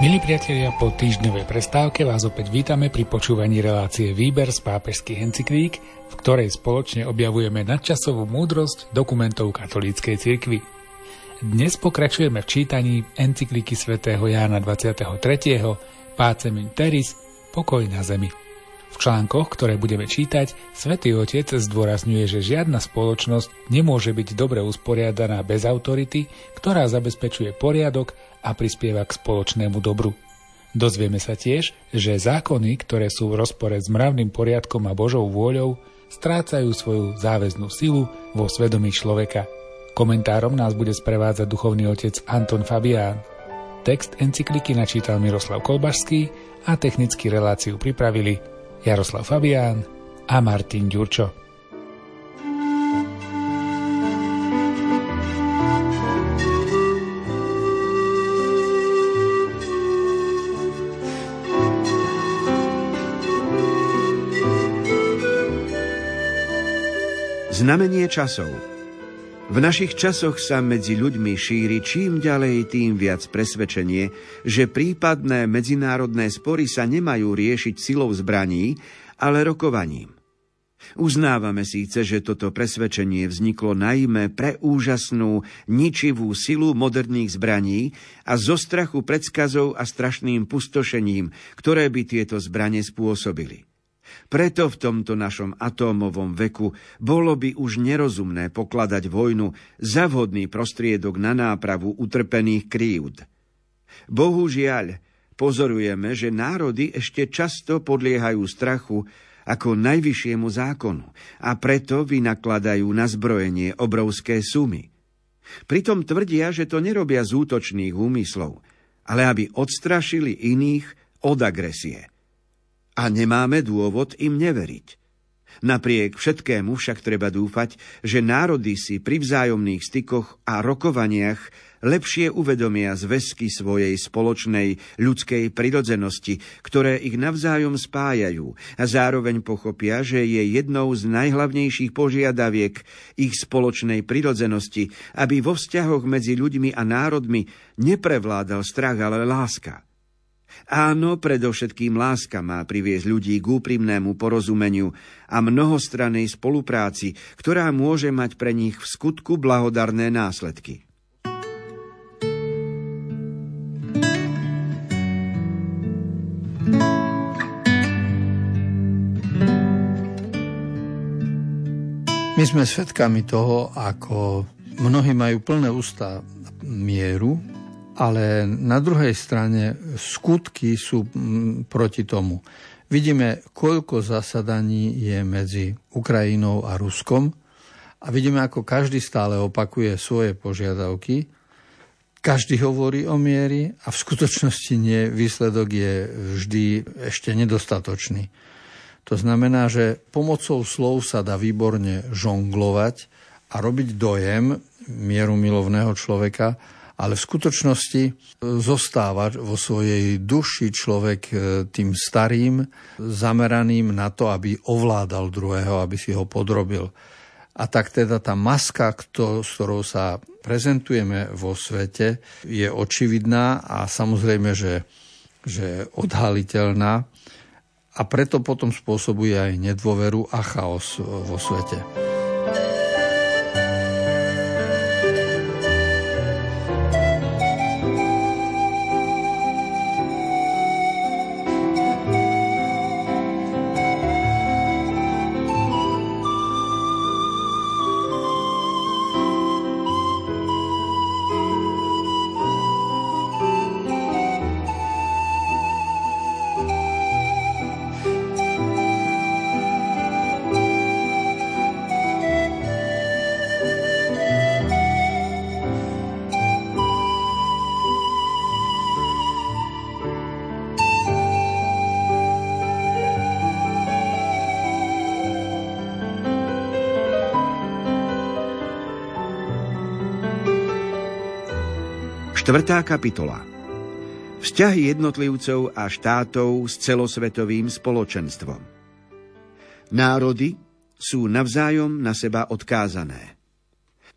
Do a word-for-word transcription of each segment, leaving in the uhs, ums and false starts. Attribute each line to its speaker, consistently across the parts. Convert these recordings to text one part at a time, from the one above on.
Speaker 1: Milí priatelia, po týždňovej prestávke vás opäť vítame pri počúvaní relácie Výber z pápežských encyklík, v ktorej spoločne objavujeme nadčasovú múdrosť dokumentov katolíckej cirkvi. Dnes pokračujeme v čítaní encyklíky svätého Jána dvadsiateho tretieho Pacem in Terris, pokoj na zemi. V článkoch, ktoré budeme čítať, Svätý Otec zdôrazňuje, že žiadna spoločnosť nemôže byť dobre usporiadaná bez autority, ktorá zabezpečuje poriadok a prispieva k spoločnému dobru. Dozvieme sa tiež, že zákony, ktoré sú v rozpore s mravným poriadkom a Božou vôľou, strácajú svoju záväznú silu vo svedomí človeka. Komentárom nás bude sprevádzať duchovný otec Anton Fabián. Text encykliky načítal Miroslav Kolbašský a technicky reláciu pripravili Jaroslav Fabián a Martin Ďurčo.
Speaker 2: Znamenie časov. V našich časoch sa medzi ľuďmi šíri čím ďalej tým viac presvedčenie, že prípadné medzinárodné spory sa nemajú riešiť silou zbraní, ale rokovaním. Uznávame síce, že toto presvedčenie vzniklo najmä pre úžasnú, ničivú silu moderných zbraní a zo strachu pred skazou a strašným pustošením, ktoré by tieto zbrane spôsobili. Preto v tomto našom atómovom veku bolo by už nerozumné pokladať vojnu za vhodný prostriedok na nápravu utrpených krívd. Bohužiaľ, pozorujeme, že národy ešte často podliehajú strachu ako najvyššiemu zákonu a preto vynakladajú na zbrojenie obrovské sumy. Pritom tvrdia, že to nerobia z útočných úmyslov, ale aby odstrašili iných od agresie. A nemáme dôvod im neveriť. Napriek všetkému však treba dúfať, že národy si pri vzájomných stykoch a rokovaniach lepšie uvedomia zväzky svojej spoločnej ľudskej prirodzenosti, ktoré ich navzájom spájajú, a zároveň pochopia, že je jednou z najhlavnejších požiadaviek ich spoločnej prirodzenosti, aby vo vzťahoch medzi ľuďmi a národmi neprevládal strach, ale láska. Áno, predovšetkým láska má priviesť ľudí k úprimnému porozumeniu a mnohostrannej spolupráci, ktorá môže mať pre nich v skutku blahodarné následky.
Speaker 3: My sme svedkami toho, ako mnohí majú plné ústa mieru, ale na druhej strane skutky sú proti tomu. Vidíme, koľko zasadaní je medzi Ukrajinou a Ruskom a vidíme, ako každý stále opakuje svoje požiadavky. Každý hovorí o miery a v skutočnosti nie, výsledok je vždy ešte nedostatočný. To znamená, že pomocou slov sa dá výborne žonglovať a robiť dojem mierumilovného človeka, ale v skutočnosti zostáva vo svojej duši človek tým starým, zameraným na to, aby ovládal druhého, aby si ho podrobil. A tak teda tá maska, s ktorou sa prezentujeme vo svete, je očividná a samozrejme, že, že odhaliteľná. A preto potom spôsobuje aj nedôveru a chaos vo svete.
Speaker 2: Štvrtá kapitola. Vzťahy jednotlivcov a štátov s celosvetovým spoločenstvom. Národy sú navzájom na seba odkázané.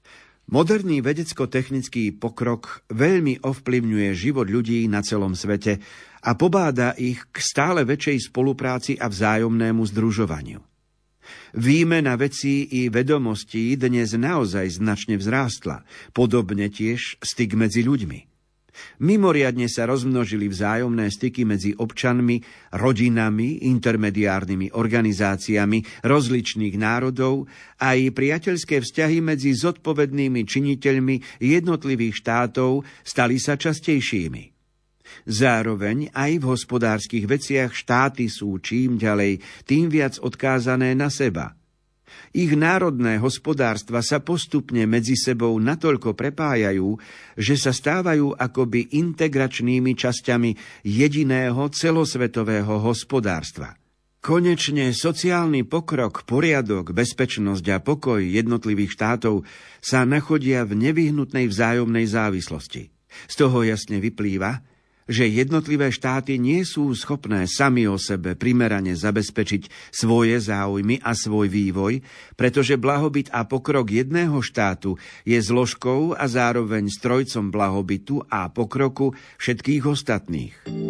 Speaker 2: Moderný vedecko-technický pokrok veľmi ovplyvňuje život ľudí na celom svete a pobáda ich k stále väčšej spolupráci a vzájomnému združovaniu. Výmena vecí i vedomostí dnes naozaj značne vzrástla, podobne tiež styk medzi ľuďmi. Mimoriadne sa rozmnožili vzájomné styky medzi občanmi, rodinami, intermediárnymi organizáciami rozličných národov a aj priateľské vzťahy medzi zodpovednými činiteľmi jednotlivých štátov stali sa častejšími. Zároveň aj v hospodárskych veciach štáty sú čím ďalej tým viac odkázané na seba. Ich národné hospodárstva sa postupne medzi sebou natoľko prepájajú, že sa stávajú akoby integračnými časťami jediného celosvetového hospodárstva. Konečne sociálny pokrok, poriadok, bezpečnosť a pokoj jednotlivých štátov sa nachodia v nevyhnutnej vzájomnej závislosti. Z toho jasne vyplýva, že jednotlivé štáty nie sú schopné sami o sebe primerane zabezpečiť svoje záujmy a svoj vývoj, pretože blahobyt a pokrok jedného štátu je zložkou a zároveň strojcom blahobytu a pokroku všetkých ostatných.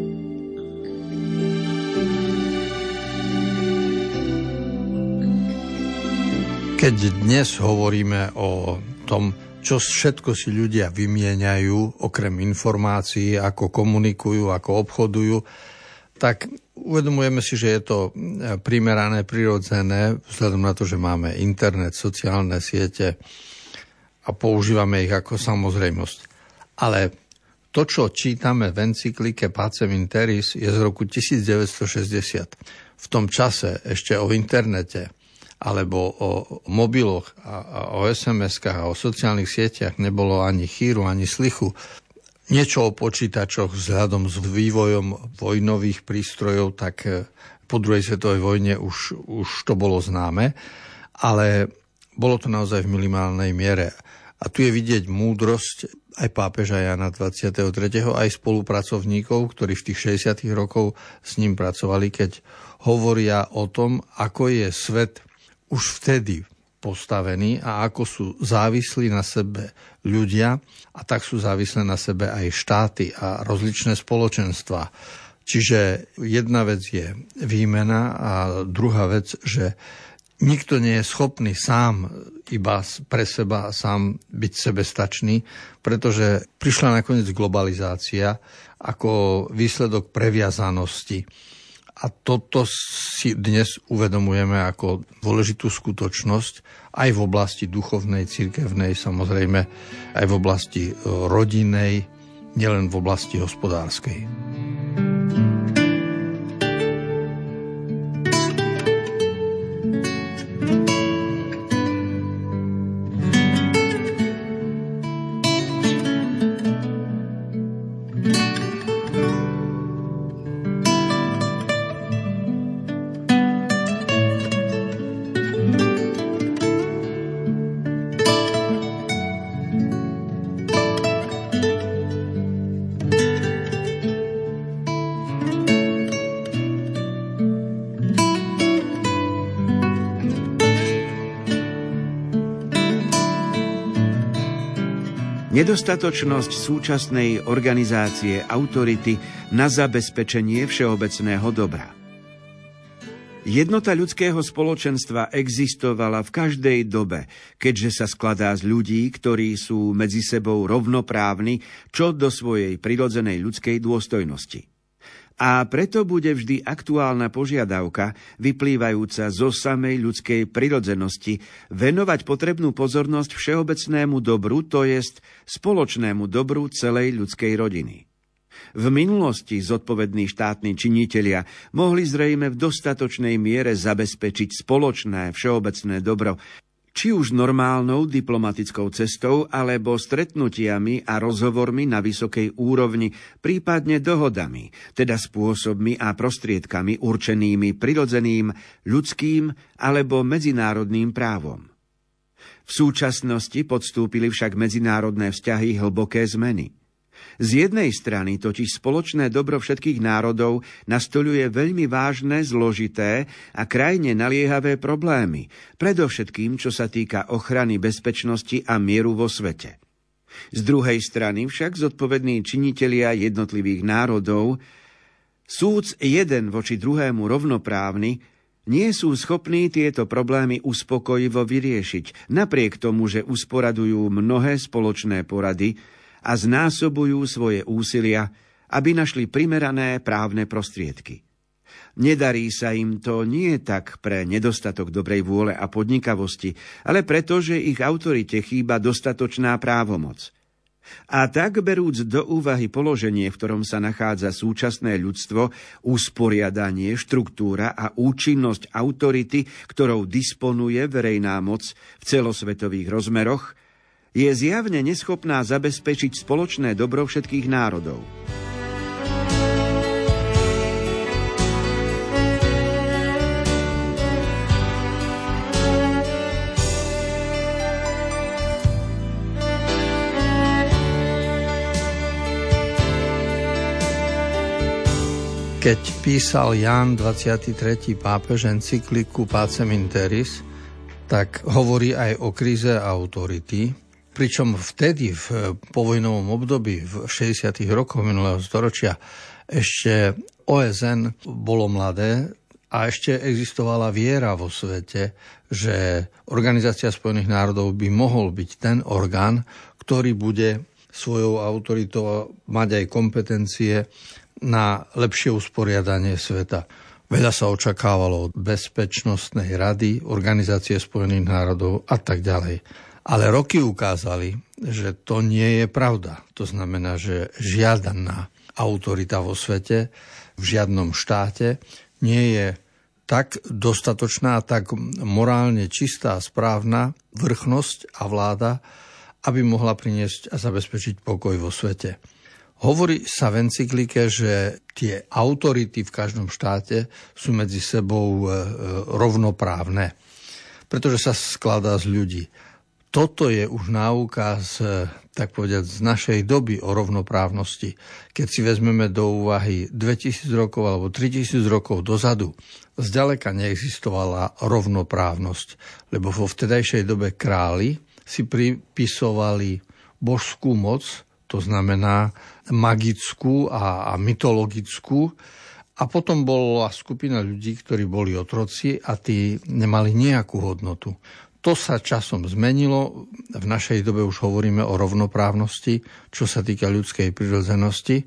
Speaker 3: Keď dnes hovoríme o tom, čo všetko si ľudia vymieňajú, okrem informácií, ako komunikujú, ako obchodujú, tak uvedomujeme si, že je to primerané, prirodzené, vzhľadom na to, že máme internet, sociálne siete a používame ich ako samozrejmosť. Ale to, čo čítame v encyklike Pacem in Terris, je z roku devätnásťstošesťdesiat. V tom čase ešte o internete alebo o mobiloch a o es em eskách a o sociálnych sieťach nebolo ani chýru, ani slichu. Niečo o počítačoch vzhľadom s vývojom vojnových prístrojov, tak po druhej svetovej vojne už, už to bolo známe, ale bolo to naozaj v minimálnej miere. A tu je vidieť múdrosť aj pápeža Jana dvadsiateho tretieho aj spolupracovníkov, ktorí v tých šesťdesiatych rokov s ním pracovali, keď hovoria o tom, ako je svet už vtedy postavení a ako sú závislí na sebe ľudia a tak sú závislé na sebe aj štáty a rozličné spoločenstvá. Čiže jedna vec je výmena a druhá vec, že nikto nie je schopný sám iba pre seba sám byť sebestačný, pretože prišla nakoniec globalizácia ako výsledok previazanosti. A toto si dnes uvedomujeme ako dôležitú skutočnosť aj v oblasti duchovnej, cirkevnej, samozrejme aj v oblasti rodinnej, nielen v oblasti hospodárskej.
Speaker 2: Nedostatočnosť súčasnej organizácie autority na zabezpečenie všeobecného dobra. Jednota ľudského spoločenstva existovala v každej dobe, keďže sa skladá z ľudí, ktorí sú medzi sebou rovnoprávni čo do svojej prirodzenej ľudskej dôstojnosti. A preto bude vždy aktuálna požiadavka, vyplývajúca zo samej ľudskej prirodzenosti, venovať potrebnú pozornosť všeobecnému dobru, to jest spoločnému dobru celej ľudskej rodiny. V minulosti zodpovední štátni činitelia mohli zrejme v dostatočnej miere zabezpečiť spoločné všeobecné dobro, či už normálnou diplomatickou cestou, alebo stretnutiami a rozhovormi na vysokej úrovni, prípadne dohodami, teda spôsobmi a prostriedkami určenými prirodzeným, ľudským alebo medzinárodným právom. V súčasnosti podstúpili však medzinárodné vzťahy hlboké zmeny. Z jednej strany totiž spoločné dobro všetkých národov nastoľuje veľmi vážne, zložité a krajne naliehavé problémy, predovšetkým čo sa týka ochrany bezpečnosti a mieru vo svete. Z druhej strany však zodpovední činitelia jednotlivých národov, súc jeden voči druhému rovnoprávny, nie sú schopní tieto problémy uspokojivo vyriešiť, napriek tomu, že usporadujú mnohé spoločné porady a znásobujú svoje úsilia, aby našli primerané právne prostriedky. Nedarí sa im to nie tak pre nedostatok dobrej vôle a podnikavosti, ale preto, že ich autorite chýba dostatočná právomoc. A tak, berúc do úvahy položenie, v ktorom sa nachádza súčasné ľudstvo, usporiadanie, štruktúra a účinnosť autority, ktorou disponuje verejná moc v celosvetových rozmeroch, je zjavne neschopná zabezpečiť spoločné dobro všetkých národov.
Speaker 3: Keď písal Ján dvadsiaty tretí pápež encykliku Pacem in Terris, tak hovorí aj o kríze autority, pričom vtedy v povojnovom období v šesťdesiatych rokoch minulého storočia ešte ó es en bolo mladé a ešte existovala viera vo svete, že Organizácia spojených národov by mohol byť ten orgán, ktorý bude svojou autoritou mať aj kompetencie na lepšie usporiadanie sveta. Veľa sa očakávalo od Bezpečnostnej rady, Organizácie spojených národov a tak ďalej. Ale roky ukázali, že to nie je pravda. To znamená, že žiadna autorita vo svete, v žiadnom štáte nie je tak dostatočná, tak morálne čistá a správna vrchnosť a vláda, aby mohla priniesť a zabezpečiť pokoj vo svete. Hovorí sa v encyklike, že tie autority v každom štáte sú medzi sebou rovnoprávne, pretože sa skladá z ľudí. Toto je už náuka z, tak povedať, z našej doby o rovnoprávnosti. Keď si vezmeme do úvahy dvetisíc rokov alebo tritisíc rokov dozadu, zďaleka neexistovala rovnoprávnosť, lebo vo vtedajšej dobe králi si pripisovali božskú moc, to znamená magickú a, a mytologickú, a potom bola skupina ľudí, ktorí boli otroci a tí nemali nejakú hodnotu. To sa časom zmenilo, v našej dobe už hovoríme o rovnoprávnosti, čo sa týka ľudskej prirodzenosti,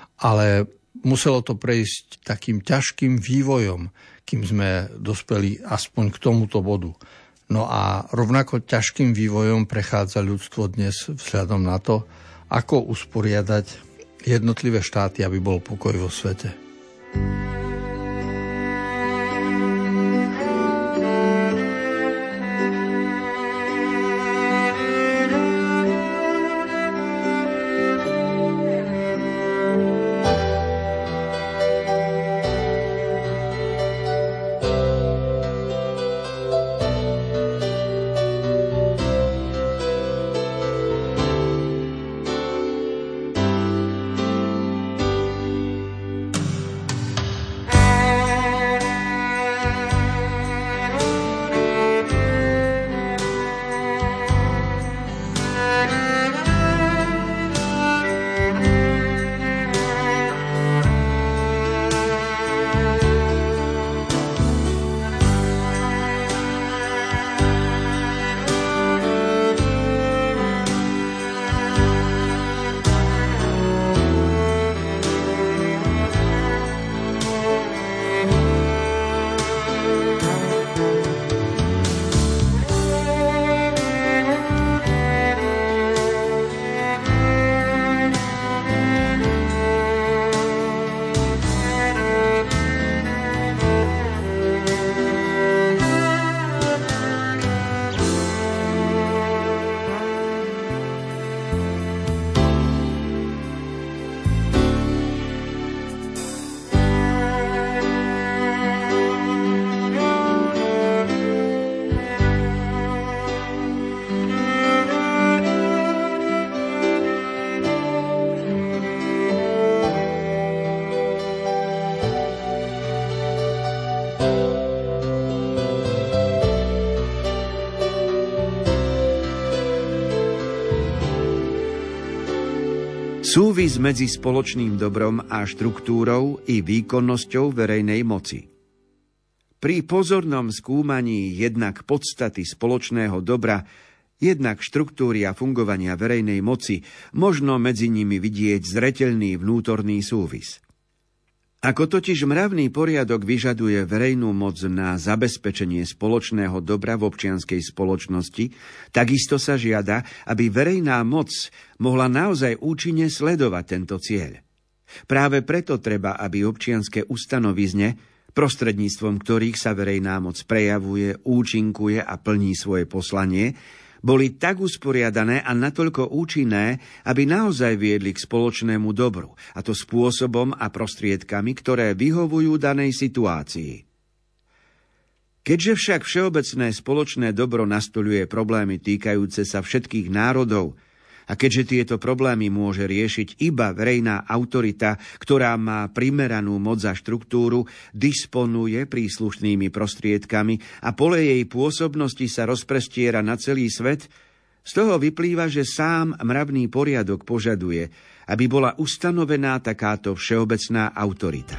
Speaker 3: ale muselo to prejsť takým ťažkým vývojom, kým sme dospeli aspoň k tomuto bodu. No a rovnako ťažkým vývojom prechádza ľudstvo dnes vzhľadom na to, ako usporiadať jednotlivé štáty, aby bol pokoj vo svete.
Speaker 2: Súvis medzi spoločným dobrom a štruktúrou i výkonnosťou verejnej moci. Pri pozornom skúmaní jednak podstaty spoločného dobra, jednak štruktúry a fungovania verejnej moci, možno medzi nimi vidieť zreteľný vnútorný súvis. Ako totiž mravný poriadok vyžaduje verejnú moc na zabezpečenie spoločného dobra v občianskej spoločnosti, takisto sa žiada, aby verejná moc mohla naozaj účinne sledovať tento cieľ. Práve preto treba, aby občianske ustanovizne, prostredníctvom ktorých sa verejná moc prejavuje, účinkuje a plní svoje poslanie, boli tak usporiadané a natoľko účinné, aby naozaj viedli k spoločnému dobru, a to spôsobom a prostriedkami, ktoré vyhovujú danej situácii. Keďže však všeobecné spoločné dobro nastoľuje problémy týkajúce sa všetkých národov, a keďže tieto problémy môže riešiť iba verejná autorita, ktorá má primeranú moc a štruktúru, disponuje príslušnými prostriedkami a pole jej pôsobnosti sa rozprestiera na celý svet, z toho vyplýva, že sám mravný poriadok požaduje, aby bola ustanovená takáto všeobecná autorita.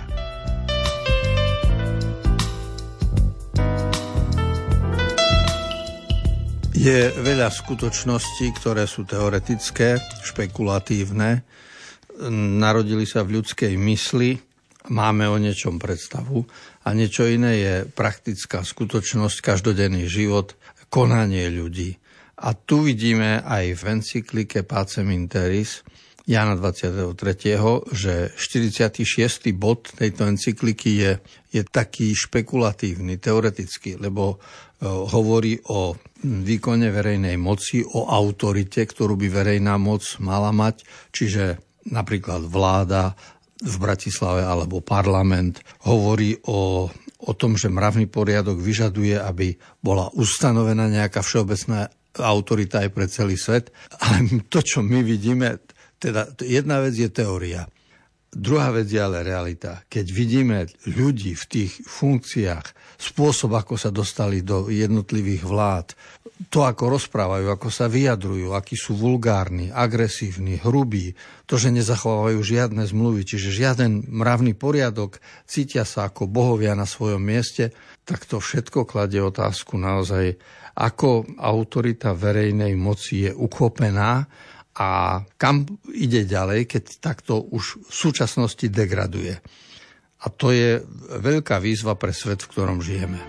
Speaker 3: Je veľa skutočností, ktoré sú teoretické, špekulatívne, narodili sa v ľudskej mysli, máme o niečom predstavu a niečo iné je praktická skutočnosť, každodenný život, konanie ľudí. A tu vidíme aj v encyklike Pacem in Terris Jána dvadsiateho tretieho že štyridsiaty šiesty bod tejto encykliky je, je taký špekulatívny, teoretický, lebo hovorí o výkone verejnej moci, o autorite, ktorú by verejná moc mala mať, čiže napríklad vláda v Bratislave alebo parlament hovorí o, o tom, že mravný poriadok vyžaduje, aby bola ustanovená nejaká všeobecná autorita aj pre celý svet. Ale to, čo my vidíme, teda jedna vec je teória. Druhá vec je ale realita. Keď vidíme ľudí v tých funkciách, spôsob, ako sa dostali do jednotlivých vlád, to, ako rozprávajú, ako sa vyjadrujú, akí sú vulgárni, agresívni, hrubí, to, že nezachovávajú žiadne zmluvy, čiže žiaden mravný poriadok, cítia sa ako bohovia na svojom mieste, tak to všetko kladie otázku naozaj, ako autorita verejnej moci je uchopená a kam ide ďalej, keď takto už v súčasnosti degraduje. A to je veľká výzva pre svet, v ktorom žijeme.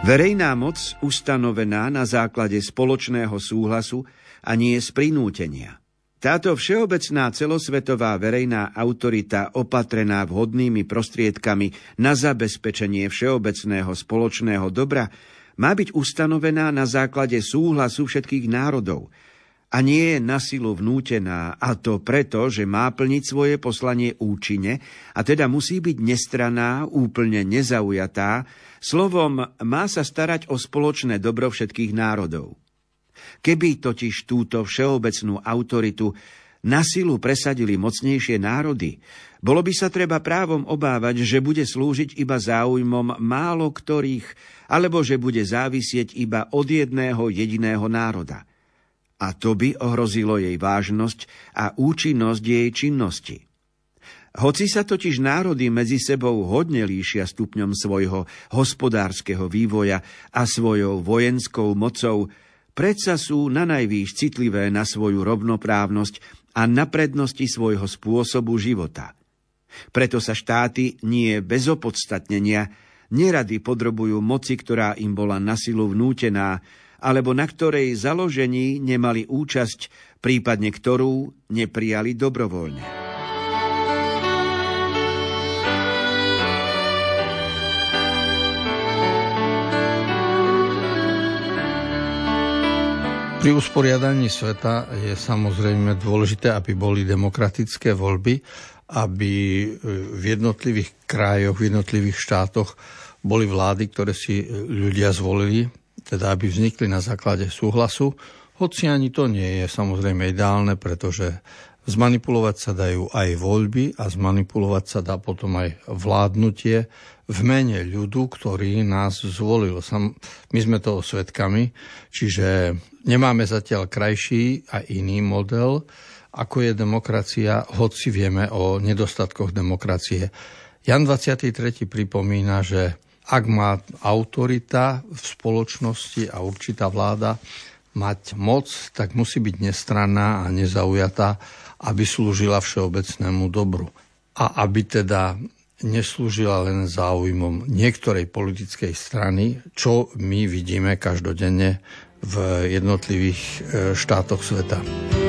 Speaker 2: Verejná moc ustanovená na základe spoločného súhlasu a nie z prinútenia. Táto všeobecná celosvetová verejná autorita opatrená vhodnými prostriedkami na zabezpečenie všeobecného spoločného dobra má byť ustanovená na základe súhlasu všetkých národov a nie je na silu vnútená, a to preto, že má plniť svoje poslanie účinne a teda musí byť nestranná, úplne nezaujatá, slovom má sa starať o spoločné dobro všetkých národov. Keby totiž túto všeobecnú autoritu na silu presadili mocnejšie národy, bolo by sa treba právom obávať, že bude slúžiť iba záujmom málo ktorých, alebo že bude závisieť iba od jedného jediného národa. A to by ohrozilo jej vážnosť a účinnosť jej činnosti. Hoci sa totiž národy medzi sebou hodne líšia stupňom svojho hospodárskeho vývoja a svojou vojenskou mocou, predsa sú nanajvýš citlivé na svoju rovnoprávnosť a na prednosti svojho spôsobu života. Preto sa štáty nie bez opodstatnenia nerady podrobujú moci, ktorá im bola na silu vnútená, alebo na ktorej založení nemali účasť, prípadne ktorú neprijali dobrovoľne.
Speaker 3: Pri usporiadaní sveta je samozrejme dôležité, aby boli demokratické voľby, aby v jednotlivých krajoch, v jednotlivých štátoch boli vlády, ktoré si ľudia zvolili, teda aby vznikli na základe súhlasu, hoci ani to nie je samozrejme ideálne, pretože zmanipulovať sa dajú aj voľby a zmanipulovať sa dá potom aj vládnutie v mene ľudu, ktorý nás zvolil. My sme toho svedkami, čiže nemáme zatiaľ krajší a iný model, ako je demokracia, hoci vieme o nedostatkoch demokracie. Jan dvadsiaty tretí pripomína, že ak má autorita v spoločnosti a určitá vláda mať moc, tak musí byť nestranná a nezaujatá, aby slúžila všeobecnému dobru. A aby teda neslúžila len záujmom niektorej politickej strany, čo my vidíme každodenne v jednotlivých štátoch sveta.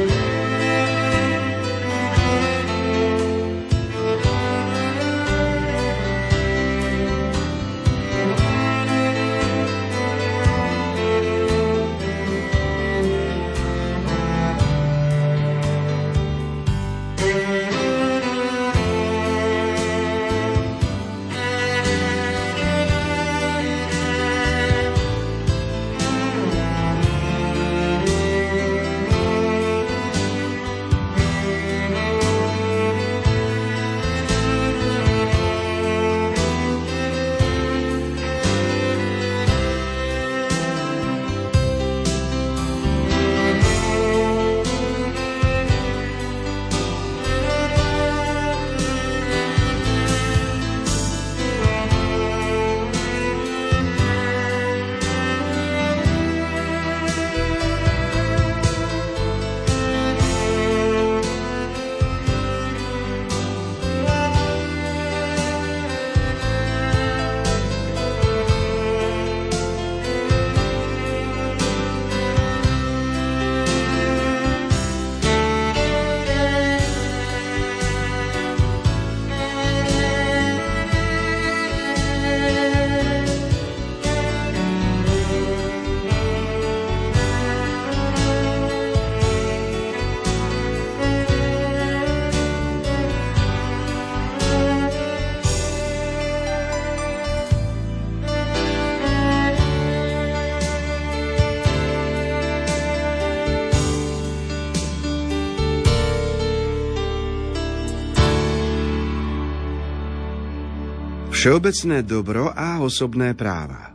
Speaker 2: Všeobecné dobro a osobné práva.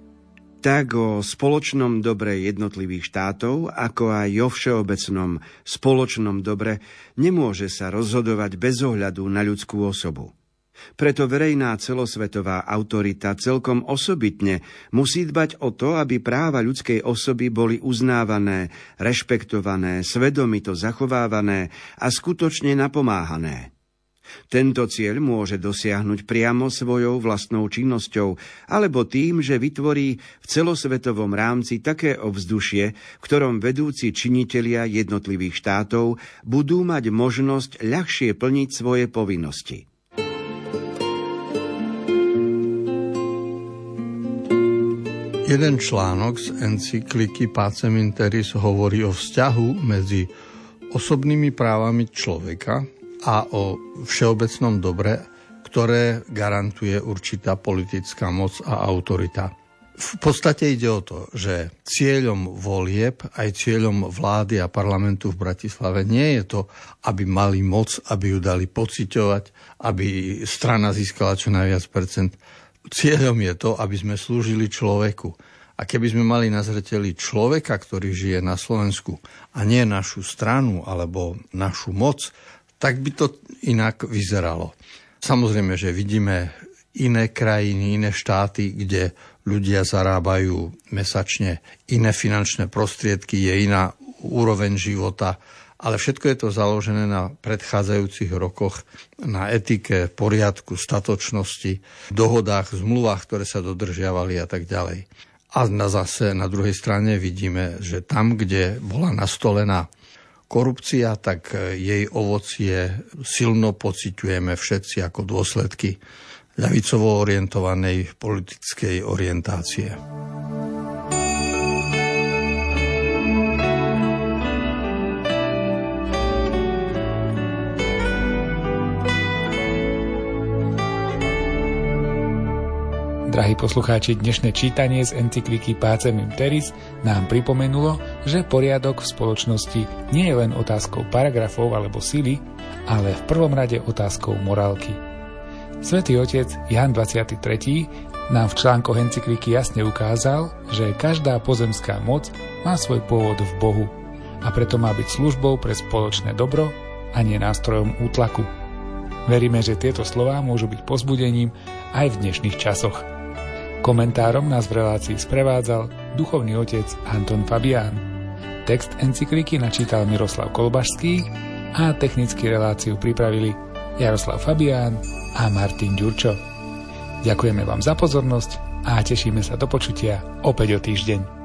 Speaker 2: Tak o spoločnom dobre jednotlivých štátov, ako aj o všeobecnom spoločnom dobre nemôže sa rozhodovať bez ohľadu na ľudskú osobu. Preto verejná celosvetová autorita celkom osobitne musí dbať o to, aby práva ľudskej osoby boli uznávané, rešpektované, svedomito zachovávané a skutočne napomáhané. Tento cieľ môže dosiahnuť priamo svojou vlastnou činnosťou alebo tým, že vytvorí v celosvetovom rámci také ovzdušie, v ktorom vedúci činitelia jednotlivých štátov budú mať možnosť ľahšie plniť svoje povinnosti.
Speaker 3: Jeden článok z encykliky Pacem in Terris hovorí o vzťahu medzi osobnými právami človeka a o všeobecnom dobre, ktoré garantuje určitá politická moc a autorita. V podstate ide o to, že cieľom volieb, aj cieľom vlády a parlamentu v Bratislave nie je to, aby mali moc, aby ju dali pociťovať, aby strana získala čo najviac percent. Cieľom je to, aby sme slúžili človeku. A keby sme mali na zreteli človeka, ktorý žije na Slovensku, a nie našu stranu alebo našu moc, tak by to inak vyzeralo. Samozrejme, že vidíme iné krajiny, iné štáty, kde ľudia zarábajú mesačne iné finančné prostriedky, je iná úroveň života, ale všetko je to založené na predchádzajúcich rokoch, na etike, poriadku, statočnosti, dohodách, zmluvách, ktoré sa dodržiavali a tak ďalej. A na zase na druhej strane vidíme, že tam, kde bola nastolená korupcia, tak jej ovocie silno pociťujeme všetci ako dôsledky ľavicovo orientovanej politickej orientácie.
Speaker 1: Drahí poslucháči, dnešné čítanie z encykliky Pacem in Terris nám pripomenulo, že poriadok v spoločnosti nie je len otázkou paragrafov alebo sily, ale v prvom rade otázkou morálky. Svätý otec Ján dvadsiaty tretí nám v článkoch encykliky jasne ukázal, že každá pozemská moc má svoj pôvod v Bohu a preto má byť službou pre spoločné dobro a nie nástrojom útlaku. Veríme, že tieto slová môžu byť povzbudením aj v dnešných časoch. Komentárom nás v relácii sprevádzal duchovný otec Anton Fabián. Text encykliky načítal Miroslav Kolbašský a technickú reláciu pripravili Jaroslav Fabián a Martin Ďurčo. Ďakujeme vám za pozornosť a tešíme sa do počutia opäť o týždeň.